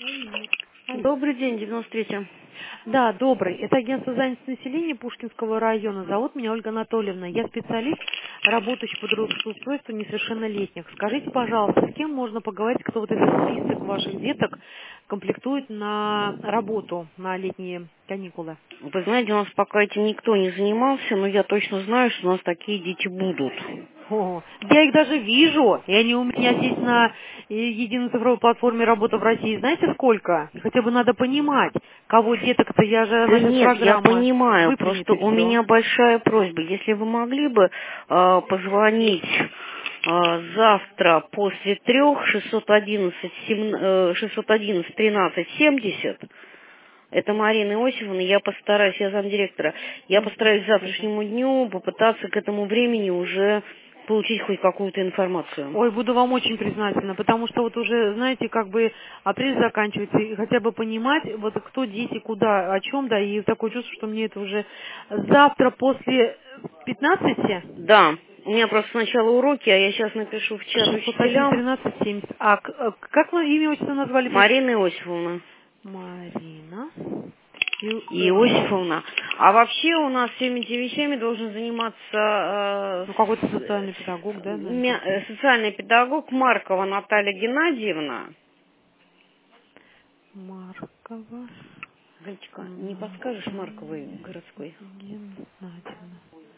Добрый день, 93-я. Да, добрый. Это агентство занятости населения Пушкинского района. Зовут меня Ольга Анатольевна. Я специалист, работающий по трудоустройству несовершеннолетних. Скажите, пожалуйста, с кем можно поговорить, кто вот этот список ваших деток комплектует на работу, на летние каникулы? Вы знаете, у нас пока этим никто не занимался, но я точно знаю, что у нас такие дети будут. О, я их даже вижу, и они у меня здесь на единой цифровой платформе «Работа в России». Знаете сколько? И хотя бы надо понимать, кого деток-то, я же Да насчет нет, я программы понимаю, просто выпрямите у все. меня большая просьба. Если вы могли бы позвонить завтра после 3 611 13 70. Это Марина Иосифовна, я постараюсь, я замдиректора, я постараюсь к завтрашнему дню попытаться к этому времени уже получить хоть какую-то информацию. Ой, буду вам очень признательна, потому что вот уже, знаете, как бы апрель заканчивается, и хотя бы понимать, вот кто дети, куда, о чем, да, и такое чувство, что мне это уже завтра после 15, Да, у меня просто сначала уроки, а я сейчас напишу в чат 601 учителям. 13 70. Как вы имя, отчество назвали? Марина Иосифовна. Марина. Иосифовна. А вообще у нас всеми этими вещами должен заниматься Ну, какой-то социальный педагог, да, наверное? социальный педагог Маркова Наталья Геннадьевна. Маркова. Галечка, не подскажешь Марковой городской? Геннадьевна.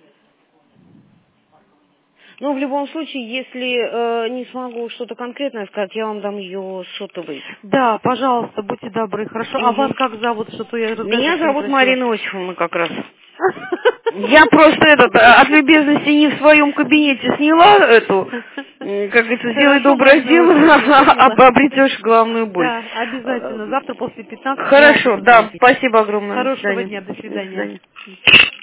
Ну, в любом случае, если не смогу что-то конкретное сказать, я вам дам ее сотовый. Да, пожалуйста, будьте добры, хорошо. А вас Угу. как зовут, что-то я Меня разговаривать не зовут просила? Марина Иосифовна как раз. Я просто от любезности не в своем кабинете сняла эту, как говорится, сделай Хорошо, доброе Марина дело, Васильевна, а поняла. обретешь главную боль. Да, обязательно. Завтра после 15 я вам Хорошо, да, перезвоню. спасибо огромное. До Хорошего свидания. дня, до До свидания. свидания.